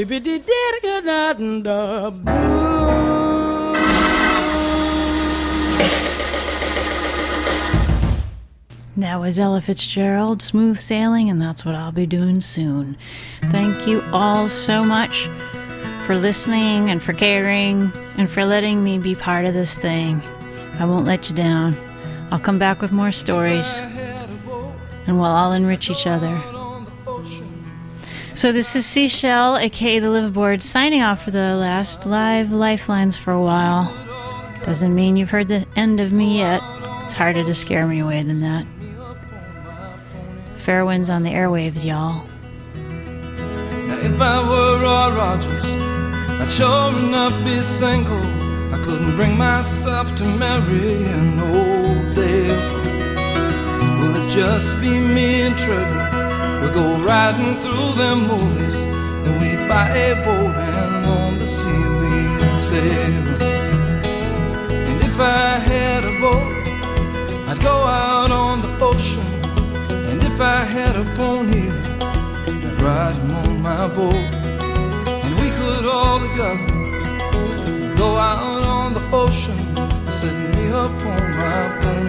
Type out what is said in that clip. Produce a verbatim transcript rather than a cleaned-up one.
baby did get out in the blue. That was Ella Fitzgerald, Smooth Sailing, and that's what I'll be doing soon. Thank you all so much for listening and for caring and for letting me be part of this thing. I won't let you down. I'll come back with more stories, and we'll all enrich each other. So this is Seashell, aka the Liveaboard, signing off for the last live Lifelines for a while. Doesn't mean you've heard the end of me yet. It's harder to scare me away than that. Fair winds on the airwaves, y'all. Now if I were Roy Rogers, I'd sure enough be single. I couldn't bring myself to marry an old Dale. Will it just be me and Trigger? We'll go riding through them movies, and we'd buy a boat and on the sea we'd sail. And if I had a boat, I'd go out on the ocean. And if I had a pony, I'd ride him on my boat. And we could all together go out on the ocean, setting me up on my pony.